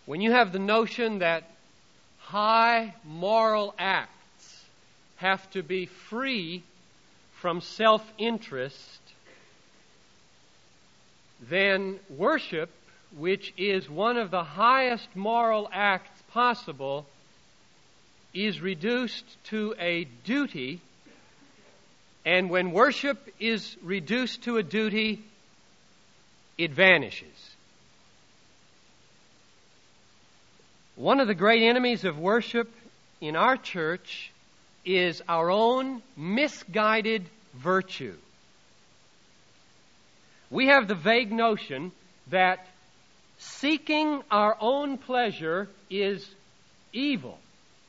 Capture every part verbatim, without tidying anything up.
when you have the notion that high moral acts have to be free from self-interest, then worship, which is one of the highest moral acts possible, is reduced to a duty. And when worship is reduced to a duty, it vanishes. One of the great enemies of worship in our church is our own misguided virtue. We have the vague notion that seeking our own pleasure is evil.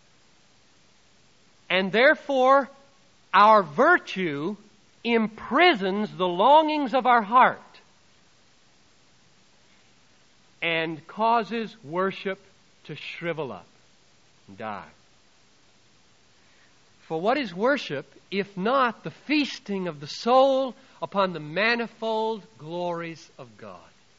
And therefore, our virtue imprisons the longings of our heart and causes worship to shrivel up and die. For what is worship if not the feasting of the soul upon the manifold glories of God?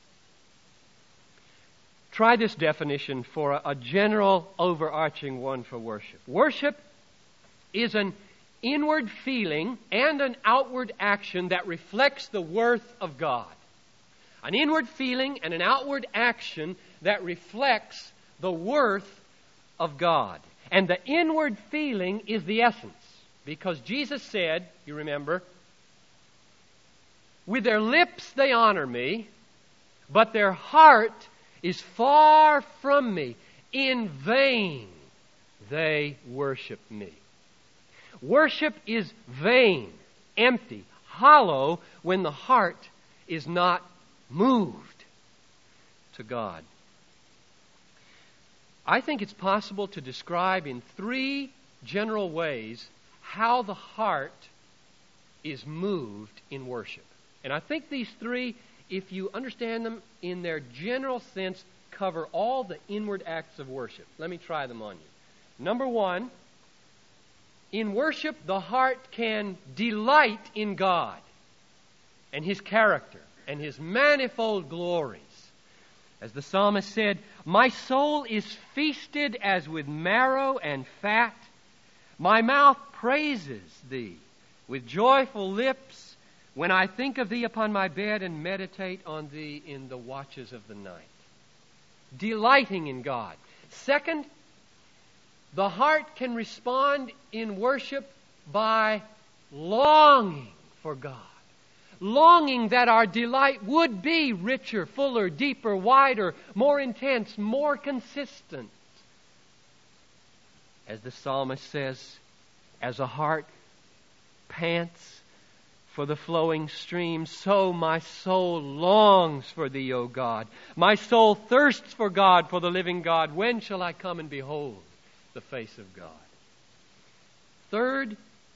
Try this definition for a, a general overarching one for worship. Worship is an inward feeling and an outward action that reflects the worth of God. An inward feeling and an outward action that reflects the worth of God. And the inward feeling is the essence. Because Jesus said, you remember, with their lips they honor me, but their heart is far from me. In vain they worship me. Worship is vain, empty, hollow when the heart is not moved to God. I think it's possible to describe in three general ways how the heart is moved in worship. And I think these three, if you understand them in their general sense, cover all the inward acts of worship. Let me try them on you. Number one, in worship, the heart can delight in God and His character and His manifold glories. As the psalmist said, my soul is feasted as with marrow and fat. My mouth praises Thee with joyful lips when I think of Thee upon my bed and meditate on Thee in the watches of the night. Delighting in God. Second, the heart can respond in worship by longing for God. Longing that our delight would be richer, fuller, deeper, wider, more intense, more consistent. As the psalmist says, as a heart pants for the flowing stream, so my soul longs for Thee, O God. My soul thirsts for God, for the living God. When shall I come and behold the face of God? Third,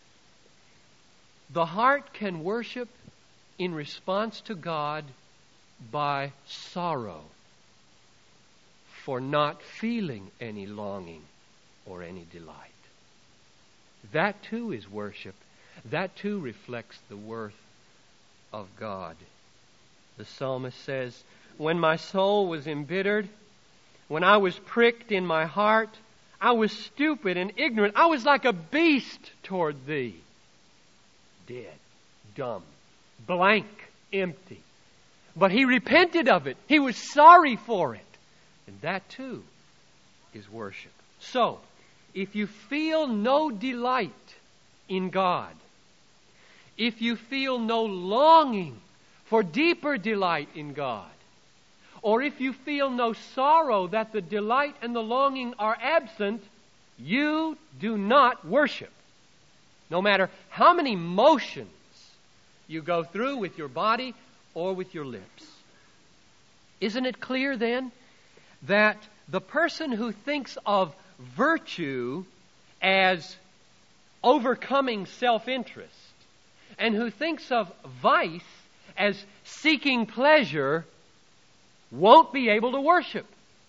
the heart can worship in response to God by sorrow for not feeling any longing or any delight. That too is worship. That too reflects the worth of God. The psalmist says, when my soul was embittered, when I was pricked in my heart, I was stupid and ignorant. I was like a beast toward Thee. Dead, dumb, blank, empty. But he repented of it. He was sorry for it. And that too is worship. So, if you feel no delight in God, if you feel no longing for deeper delight in God, or if you feel no sorrow that the delight and the longing are absent, you do not worship. No matter how many motions you go through with your body or with your lips. Isn't it clear then that the person who thinks of virtue as overcoming self-interest and who thinks of vice as seeking pleasure won't be able to worship?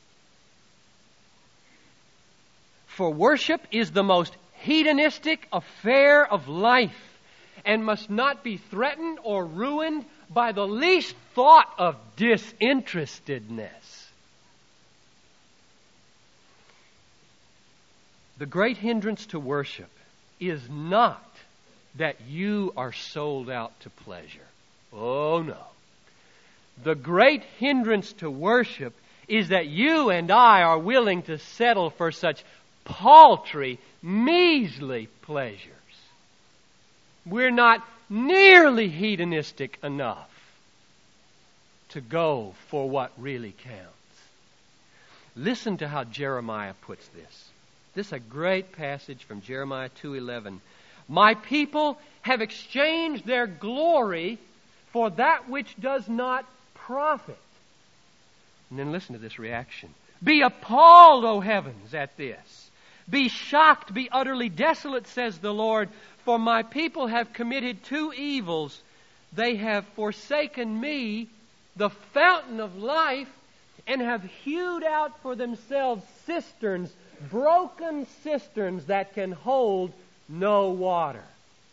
For worship is the most hedonistic affair of life and must not be threatened or ruined by the least thought of disinterestedness. The great hindrance to worship is not that you are sold out to pleasure. Oh no. The great hindrance to worship is that you and I are willing to settle for such paltry, measly pleasures. We're not nearly hedonistic enough to go for what really counts. Listen to how Jeremiah puts this. This is a great passage from Jeremiah two eleven. My people have exchanged their glory for that which does not profit. And then listen to this reaction. Be appalled, O heavens, at this. Be shocked, be utterly desolate, says the Lord, for my people have committed two evils. They have forsaken me, the fountain of life, and have hewed out for themselves cisterns, broken cisterns that can hold no water.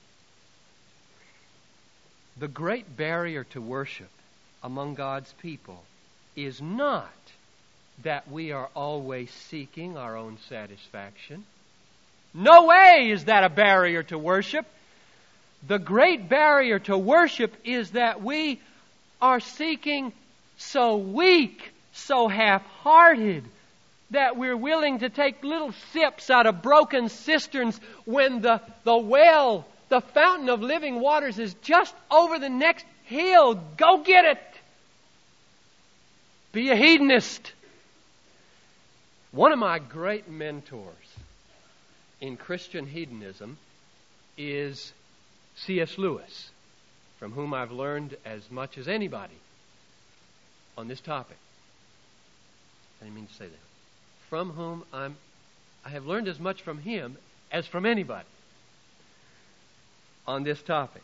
The great barrier to worship among God's people is not that we are always seeking our own satisfaction. No way is that a barrier to worship. The great barrier to worship is that we are seeking so weak, so half-hearted, that we're willing to take little sips out of broken cisterns when the, the well, the fountain of living waters is just over the next hill. Go get it. Be a hedonist. One of my great mentors in Christian hedonism is C S Lewis, from whom I've learned as much as anybody on this topic. I didn't mean to say that. From whom I'm, I have learned as much from him as from anybody on this topic.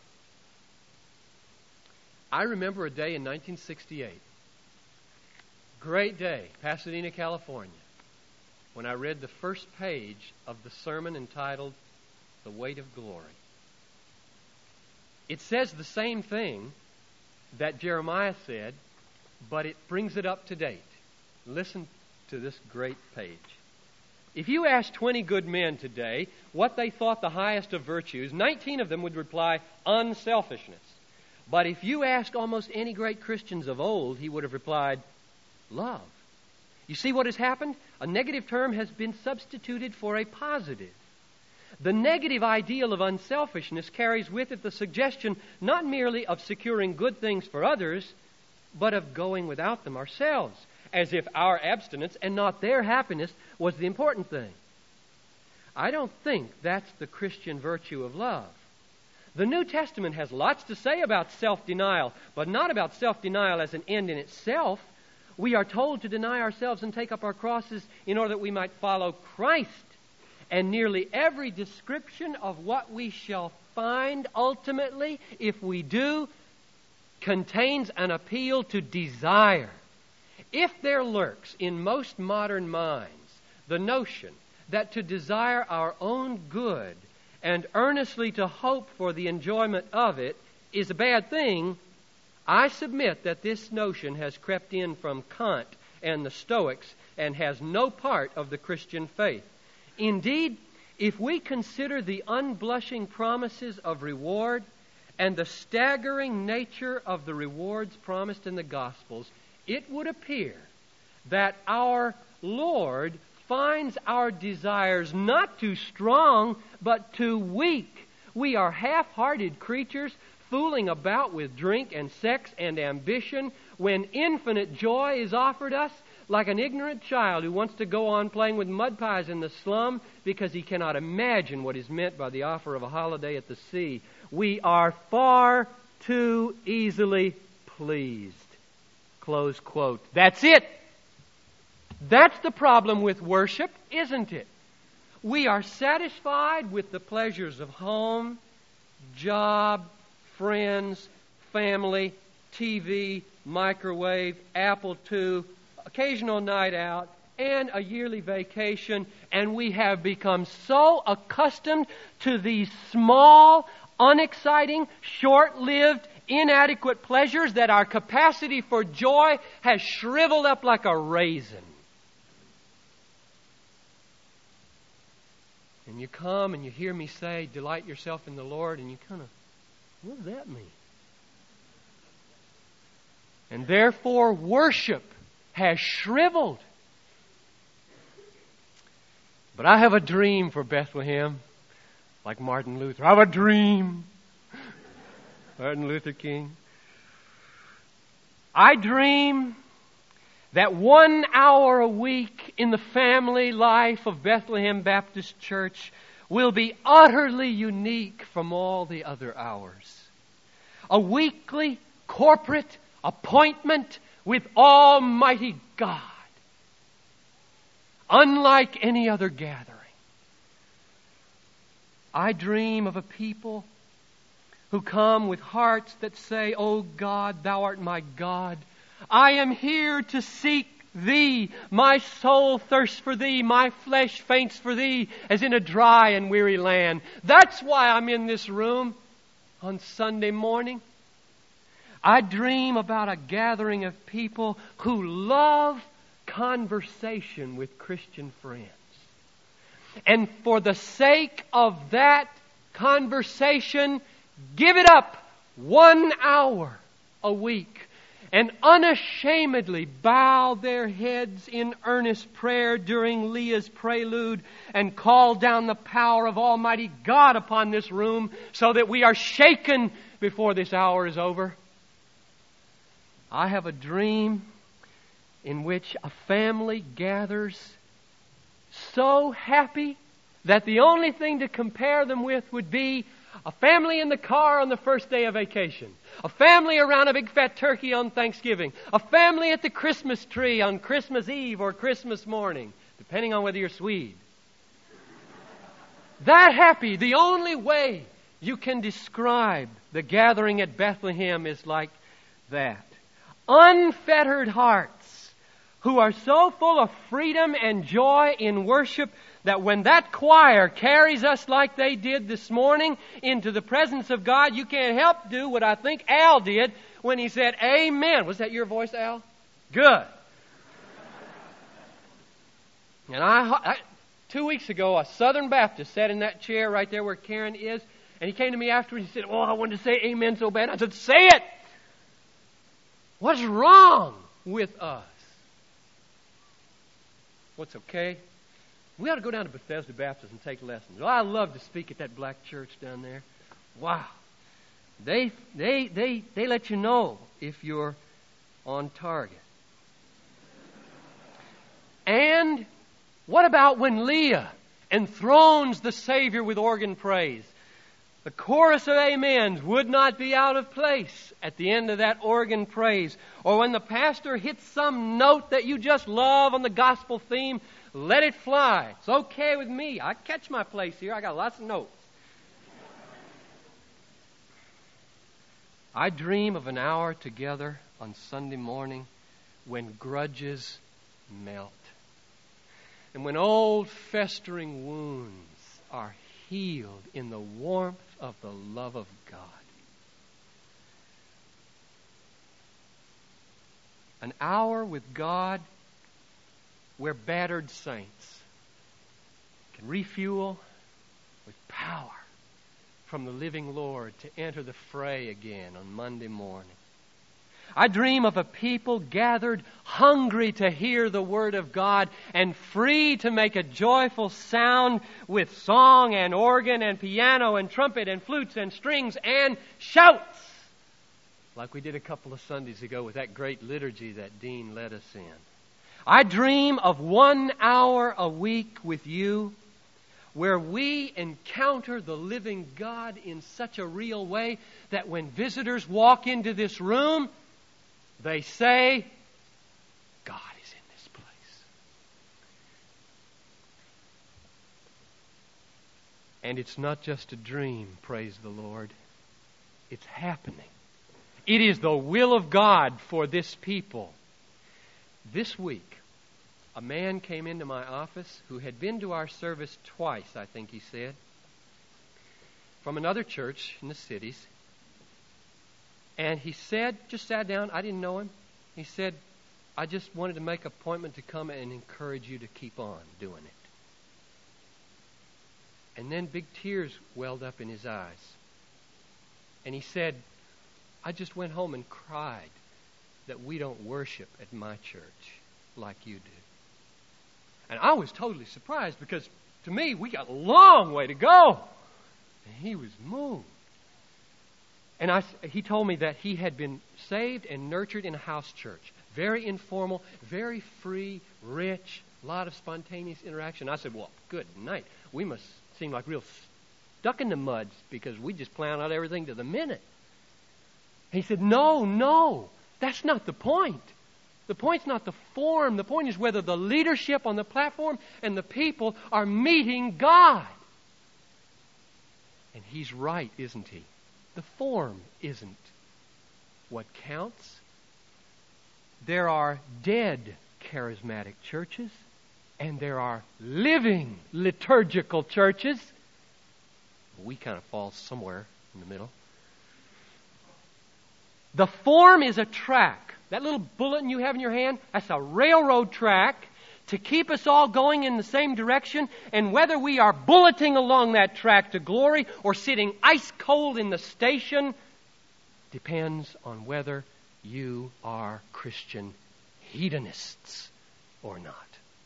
I remember a day in nineteen sixty-eight, great day, Pasadena, California, when I read the first page of the sermon entitled The Weight of Glory. It says the same thing that Jeremiah said, but it brings it up to date. Listen to this great page. If you ask twenty good men today what they thought the highest of virtues, nineteen of them would reply, unselfishness. But if you ask almost any great Christians of old, he would have replied, love. You see what has happened? A negative term has been substituted for a positive. The negative ideal of unselfishness carries with it the suggestion not merely of securing good things for others, but of going without them ourselves, as if our abstinence and not their happiness was the important thing. I don't think that's the Christian virtue of love. The New Testament has lots to say about self-denial, but not about self-denial as an end in itself. We are told to deny ourselves and take up our crosses in order that we might follow Christ. And nearly every description of what we shall find ultimately, if we do, contains an appeal to desire. If there lurks in most modern minds the notion that to desire our own good and earnestly to hope for the enjoyment of it is a bad thing, I submit that this notion has crept in from Kant and the Stoics and has no part of the Christian faith. Indeed, if we consider the unblushing promises of reward and the staggering nature of the rewards promised in the Gospels, it would appear that our Lord finds our desires not too strong, but too weak. We are half-hearted creatures fooling about with drink and sex and ambition when infinite joy is offered us, like an ignorant child who wants to go on playing with mud pies in the slum because he cannot imagine what is meant by the offer of a holiday at the sea. We are far too easily pleased. Close quote. That's it. That's the problem with worship, isn't it? We are satisfied with the pleasures of home, job, friends, family, T V, microwave, Apple two, occasional night out, and a yearly vacation, and we have become so accustomed to these small, unexciting, short-lived, inadequate pleasures that our capacity for joy has shriveled up like a raisin. And you come and you hear me say, delight yourself in the Lord, and you kind of, what does that mean? And therefore, worship has shriveled. But I have a dream for Bethlehem, like Martin Luther. I have a dream. Martin Luther King. I dream that one hour a week in the family life of Bethlehem Baptist Church will be utterly unique from all the other hours. A weekly corporate appointment with Almighty God, unlike any other gathering. I dream of a people who come with hearts that say, "O God, Thou art my God. I am here to seek Thee. My soul thirsts for Thee. My flesh faints for Thee as in a dry and weary land." That's why I'm in this room on Sunday morning. I dream about a gathering of people who love conversation with Christian friends. And for the sake of that conversation, give it up one hour a week and unashamedly bow their heads in earnest prayer during Leah's prelude and call down the power of Almighty God upon this room so that we are shaken before this hour is over. I have a dream in which a family gathers so happy that the only thing to compare them with would be a family in the car on the first day of vacation, a family around a big fat turkey on Thanksgiving, a family at the Christmas tree on Christmas Eve or Christmas morning, depending on whether you're Swede. That happy, the only way you can describe the gathering at Bethlehem is like that. Unfettered hearts who are so full of freedom and joy in worship that when that choir carries us like they did this morning into the presence of God, you can't help do what I think Al did when he said, "Amen." Was that your voice, Al? Good. And I, I two weeks ago, a Southern Baptist sat in that chair right there where Karen is, and he came to me afterwards and he said, "Oh, I wanted to say amen so bad." I said, "Say it! What's wrong with us?" What's okay? We ought to go down to Bethesda Baptist and take lessons. Well, I love to speak at that black church down there. Wow. They they they they let you know if you're on target. And what about when Leah enthrones the Savior with organ praise? The chorus of amens would not be out of place at the end of that organ praise. Or when the pastor hits some note that you just love on the gospel theme, let it fly. It's okay with me. I catch my place here. I got lots of notes. I dream of an hour together on Sunday morning when grudges melt. And when old festering wounds are healed in the warmth of the love of God. An hour with God where battered saints can refuel with power from the living Lord to enter the fray again on Monday morning. I dream of a people gathered hungry to hear the Word of God and free to make a joyful sound with song and organ and piano and trumpet and flutes and strings and shouts, like we did a couple of Sundays ago with that great liturgy that Dean led us in. I dream of one hour a week with you where we encounter the living God in such a real way that when visitors walk into this room, they say, "God is in this place." And it's not just a dream, praise the Lord. It's happening. It is the will of God for this people. This week, a man came into my office who had been to our service twice, I think he said, from another church in the cities. And he said, just sat down, I didn't know him. He said, "I just wanted to make an appointment to come and encourage you to keep on doing it." And then big tears welled up in his eyes. And he said, I just went home and cried that we don't worship at my church like you do. And I was totally surprised because to me, we got a long way to go. And he was moved. And I, he told me that he had been saved and nurtured in a house church. Very informal, very free, rich, a lot of spontaneous interaction. I said, well, good night. We must seem like real stuck in the muds because we just plan out everything to the minute. He said, no, no, that's not the point. The point's not the form. The point is whether the leadership on the platform and the people are meeting God. And he's right, isn't he? The form isn't what counts. There are dead charismatic churches, and there are living liturgical churches. We kind of fall somewhere in the middle. The form is a track. That little bulletin you have in your hand, that's a railroad track to keep us all going in the same direction. And whether we are bulleting along that track to glory or sitting ice cold in the station depends on whether you are Christian hedonists or not.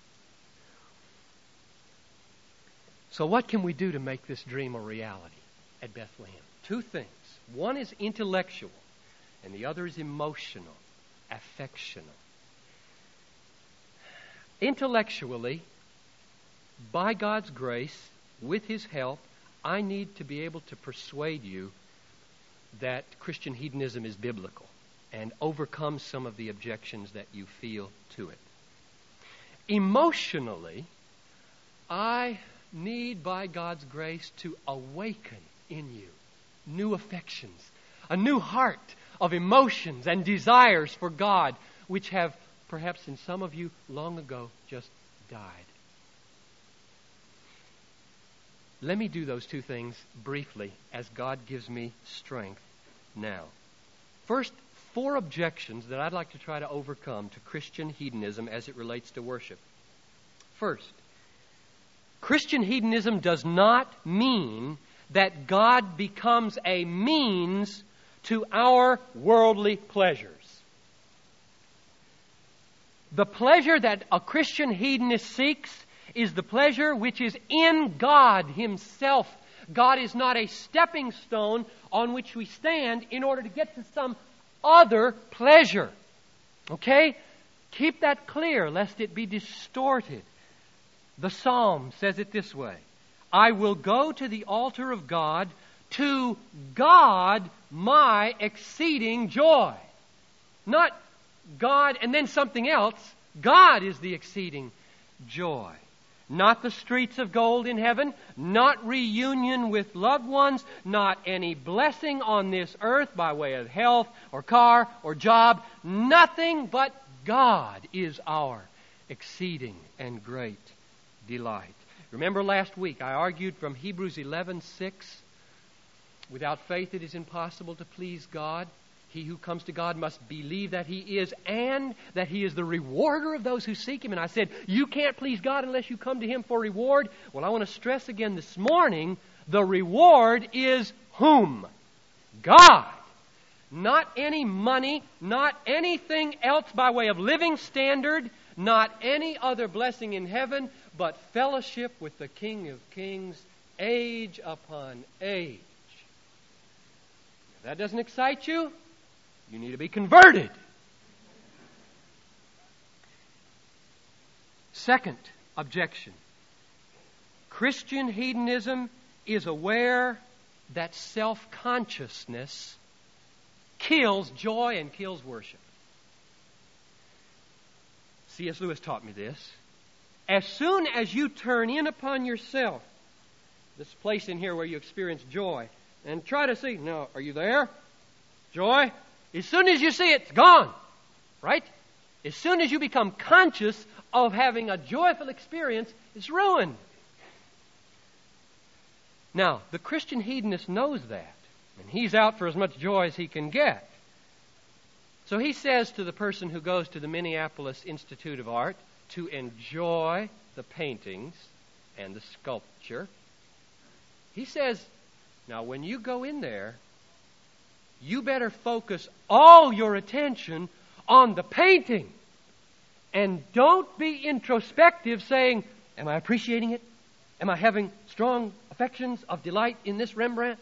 So what can we do to make this dream a reality at Bethlehem? Two things. One is intellectual, and the other is emotional, affectional. Intellectually, by God's grace, with His help, I need to be able to persuade you that Christian hedonism is biblical and overcome some of the objections that you feel to it. Emotionally, I need, by God's grace, to awaken in you new affections, a new heart of emotions and desires for God, which have perhaps in some of you long ago just died. Let me do those two things briefly as God gives me strength now. First, four objections that I'd like to try to overcome to Christian hedonism as it relates to worship. First, Christian hedonism does not mean that God becomes a means to our worldly pleasures. The pleasure that a Christian hedonist seeks is the pleasure which is in God Himself. God is not a stepping stone on which we stand in order to get to some other pleasure. Okay? Keep that clear, lest it be distorted. The Psalm says it this way: I will go to the altar of God, to God my exceeding joy. Not God and then something else. God is the exceeding joy. Not the streets of gold in heaven, not reunion with loved ones, not any blessing on this earth by way of health or car or job. Nothing but God is our exceeding and great delight. Remember last week I argued from Hebrews eleven six, without faith it is impossible to please God. He who comes to God must believe that He is, and that He is the rewarder of those who seek Him. And I said, you can't please God unless you come to Him for reward. Well, I want to stress again this morning, the reward is whom? God. Not any money, not anything else by way of living standard, not any other blessing in heaven, but fellowship with the King of Kings, age upon age. If that doesn't excite you, you need to be converted. Second objection. Christian hedonism is aware that self-consciousness kills joy and kills worship. C S Lewis taught me this. As soon as you turn in upon yourself, this place in here where you experience joy, and try to see, no, are you there? Joy? As soon as you see it, it's gone. Right? As soon as you become conscious of having a joyful experience, it's ruined. Now, the Christian hedonist knows that, and he's out for as much joy as he can get. So he says to the person who goes to the Minneapolis Institute of Art to enjoy the paintings and the sculpture, He says, now when you go in there, you better focus all your attention on the painting. And don't be introspective saying, am I appreciating it? Am I having strong affections of delight in this Rembrandt?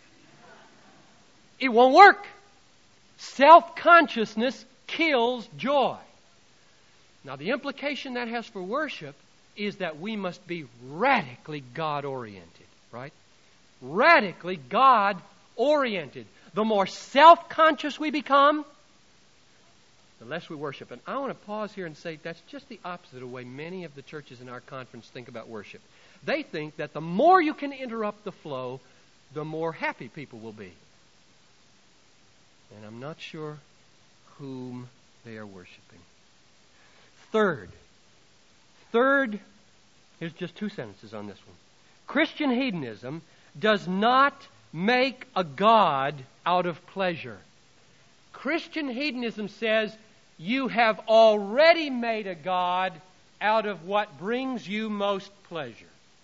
It won't work. Self-consciousness kills joy. Now, the implication that has for worship is that we must be radically God-oriented, right? Radically God-oriented. The more self-conscious we become, the less we worship. And I want to pause here and say that's just the opposite of the way many of the churches in our conference think about worship. They think that the more you can interrupt the flow, the more happy people will be. And I'm not sure whom they are worshiping. Third, third, here's just two sentences on this one. Christian hedonism does not make a God out of pleasure. Christian hedonism says you have already made a God out of what brings you most pleasure.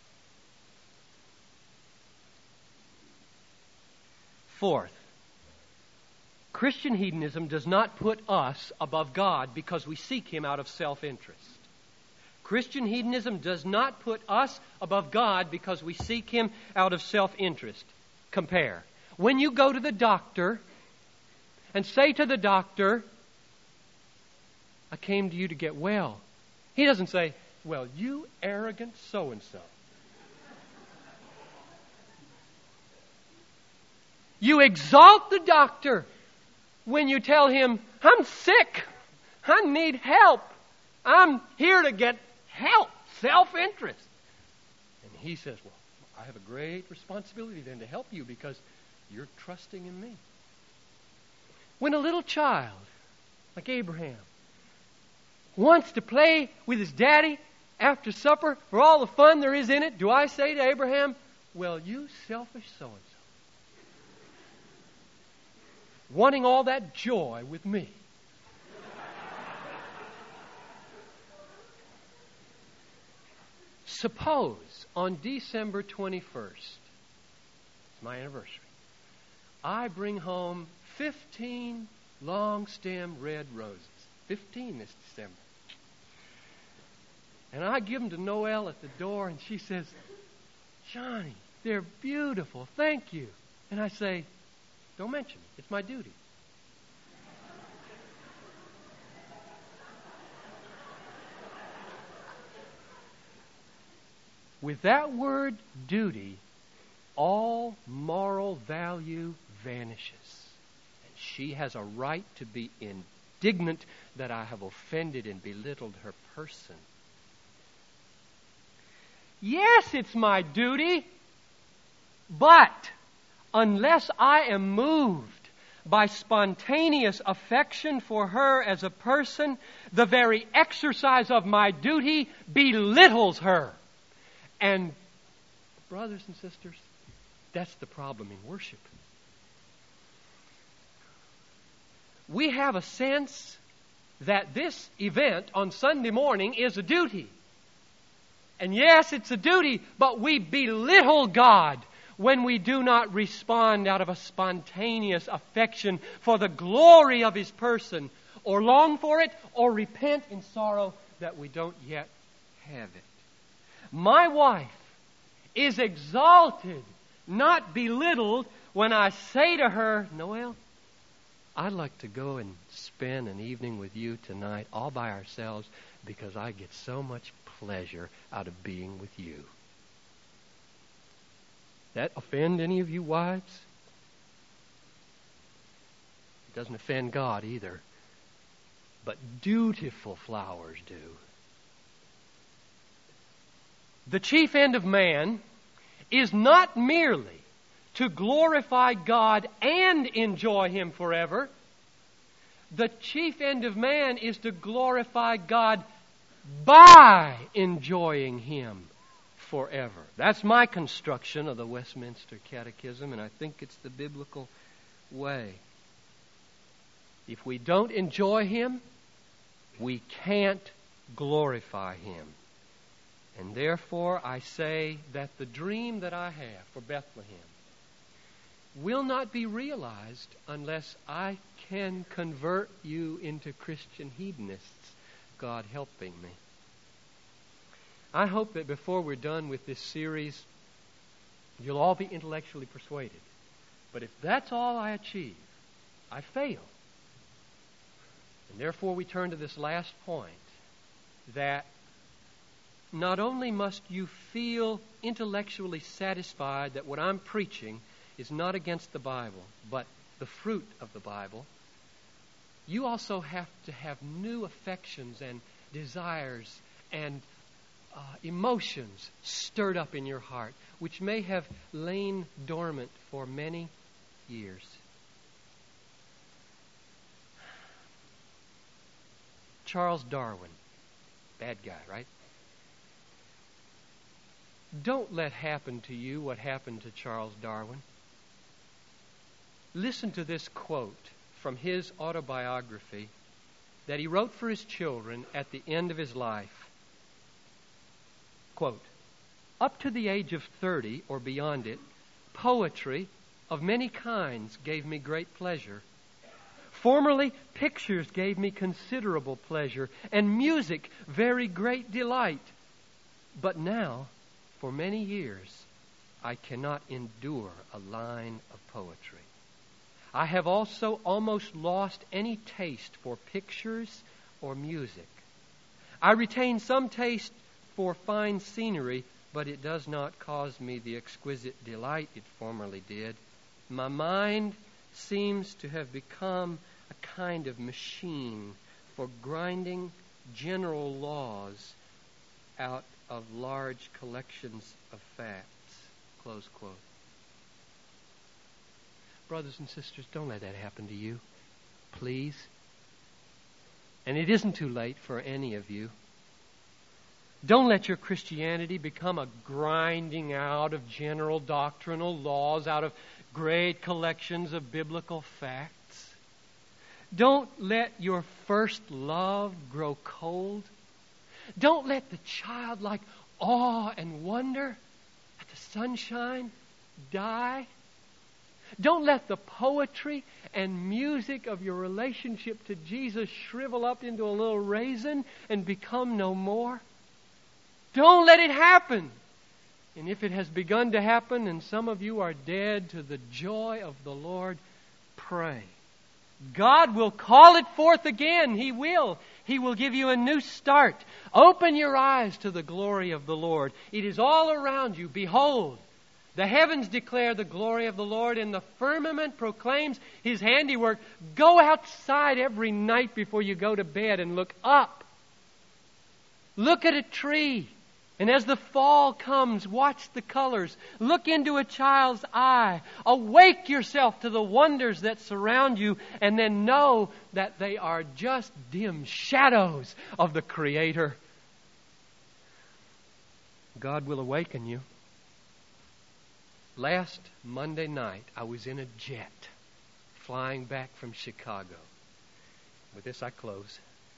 Fourth, Christian hedonism does not put us above God because we seek Him out of self-interest. Christian hedonism does not put us above God because we seek Him out of self-interest. Compare. When you go to the doctor and say to the doctor, I came to you to get well. He doesn't say, well, you arrogant so-and-so. You exalt the doctor when you tell him, I'm sick. I need help. I'm here to get help. Self-interest. And he says, well, I have a great responsibility then to help you because you're trusting in me. When a little child, like Abraham, wants to play with his daddy after supper for all the fun there is in it, do I say to Abraham, well, you selfish so-and-so, wanting all that joy with me? Suppose on December twenty-first, it's my anniversary, I bring home fifteen long-stem red roses. fifteen this December. And I give them to Noelle at the door, and she says, Johnny, they're beautiful. Thank you. And I say, don't mention it. It's my duty. With that word duty, all moral value vanishes. And she has a right to be indignant that I have offended and belittled her person. Yes, it's my duty, but unless I am moved by spontaneous affection for her as a person, the very exercise of my duty belittles her. And, brothers and sisters, that's the problem in worship. We have a sense that this event on Sunday morning is a duty. And yes, it's a duty, but we belittle God when we do not respond out of a spontaneous affection for the glory of His person, or long for it, or repent in sorrow that we don't yet have it. My wife is exalted, not belittled, when I say to her, Noelle, I'd like to go and spend an evening with you tonight all by ourselves because I get so much pleasure out of being with you. That offend any of you wives? It doesn't offend God either. But dutiful flowers do. The chief end of man is not merely to glorify God and enjoy Him forever. The chief end of man is to glorify God by enjoying Him forever. That's my construction of the Westminster Catechism, and I think it's the biblical way. If we don't enjoy Him, we can't glorify Him. And therefore I say that the dream that I have for Bethlehem will not be realized unless I can convert you into Christian hedonists, God helping me. I hope that before we're done with this series, you'll all be intellectually persuaded. But if that's all I achieve, I fail. And therefore we turn to this last point, that not only must you feel intellectually satisfied that what I'm preaching is not against the Bible, but the fruit of the Bible, you also have to have new affections and desires and uh, emotions stirred up in your heart, which may have lain dormant for many years. Charles Darwin, bad guy, right? Don't let happen to you what happened to Charles Darwin. Listen to this quote from his autobiography that he wrote for his children at the end of his life. Quote, "Up to the age of thirty or beyond it, poetry of many kinds gave me great pleasure. Formerly, pictures gave me considerable pleasure, and music very great delight. But now, for many years, I cannot endure a line of poetry. I have also almost lost any taste for pictures or music. I retain some taste for fine scenery, but it does not cause me the exquisite delight it formerly did. My mind seems to have become a kind of machine for grinding general laws out of large collections of facts." Close quote. Brothers and sisters, don't let that happen to you, please. And it isn't too late for any of you. Don't let your Christianity become a grinding out of general doctrinal laws, out of great collections of biblical facts. Don't let your first love grow cold. Don't let the childlike awe and wonder at the sunshine die. Don't let the poetry and music of your relationship to Jesus shrivel up into a little raisin and become no more. Don't let it happen. And if it has begun to happen and some of you are dead to the joy of the Lord, pray. God will call it forth again. He will. He will give you a new start. Open your eyes to the glory of the Lord. It is all around you. Behold, the heavens declare the glory of the Lord, and the firmament proclaims His handiwork. Go outside every night before you go to bed and look up. Look at a tree. And as the fall comes, watch the colors. Look into a child's eye. Awake yourself to the wonders that surround you, and then know that they are just dim shadows of the Creator. God will awaken you. Last Monday night, I was in a jet flying back from Chicago. With this, I close.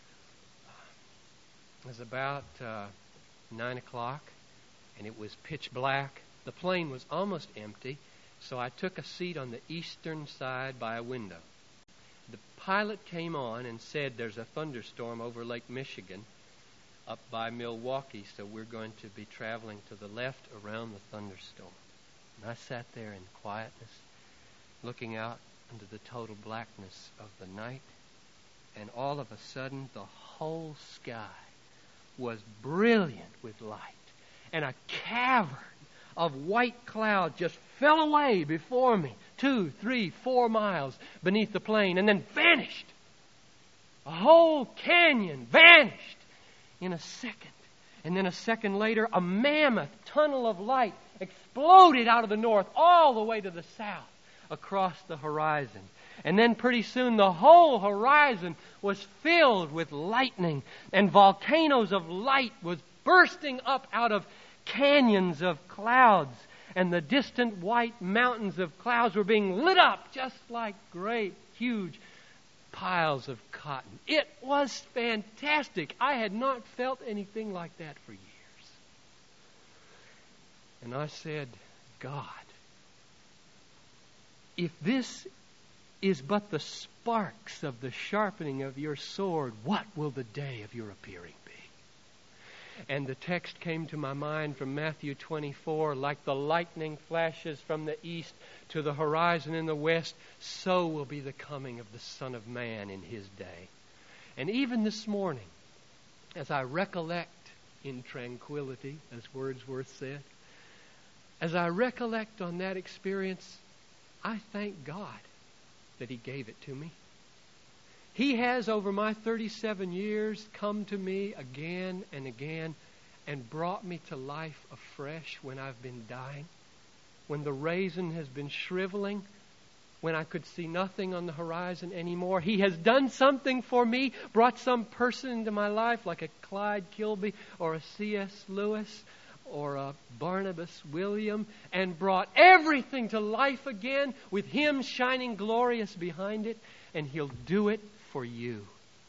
It was about Uh, Nine o'clock, and it was pitch black. The plane was almost empty, so I took a seat on the eastern side by a window. The pilot came on and said there's a thunderstorm over Lake Michigan up by Milwaukee, so we're going to be traveling to the left around the thunderstorm. And I sat there in quietness, looking out into the total blackness of the night, and all of a sudden the whole sky was brilliant with light, and a cavern of white cloud just fell away before me, two, three, four miles beneath the plane, and then vanished. A whole canyon vanished in a second. And then a second later, a mammoth tunnel of light exploded out of the north all the way to the south across the horizon. And then pretty soon the whole horizon was filled with lightning, and volcanoes of light was bursting up out of canyons of clouds, and the distant white mountains of clouds were being lit up just like great, huge piles of cotton. It was fantastic. I had not felt anything like that for years. And I said, God, if this is but the sparks of the sharpening of your sword, what will the day of your appearing be? And the text came to my mind from Matthew twenty-four, like the lightning flashes from the east to the horizon in the west, so will be the coming of the Son of Man in His day. And even this morning, as I recollect in tranquility, as Wordsworth said, as I recollect on that experience, I thank God that He gave it to me. He has, over my thirty-seven years, come to me again and again and brought me to life afresh when I've been dying, when the raisin has been shriveling, when I could see nothing on the horizon anymore. He has done something for me, brought some person into my life like a Clyde Kilby or a C S Lewis or a Barnabas William, and brought everything to life again with Him shining glorious behind it, and He'll do it for you.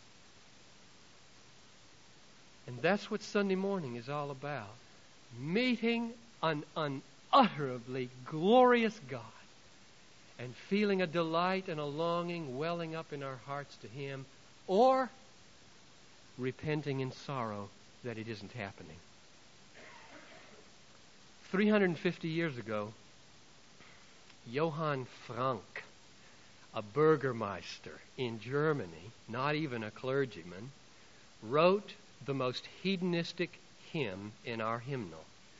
And that's what Sunday morning is all about. Meeting an unutterably glorious God and feeling a delight and a longing welling up in our hearts to Him, or repenting in sorrow that it isn't happening. three hundred fifty years ago, Johann Frank, a Burgermeister in Germany, not even a clergyman, wrote the most hedonistic hymn in our hymnal.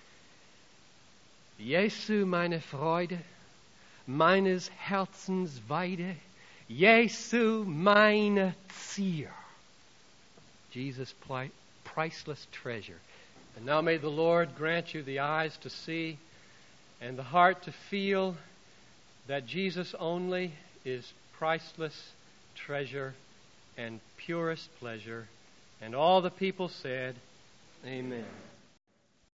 Jesu meine Freude, meines Herzens Weide, Jesu meine Zier. Jesus' priceless treasure. And now may the Lord grant you the eyes to see and the heart to feel that Jesus only is priceless treasure and purest pleasure. And all the people said, Amen.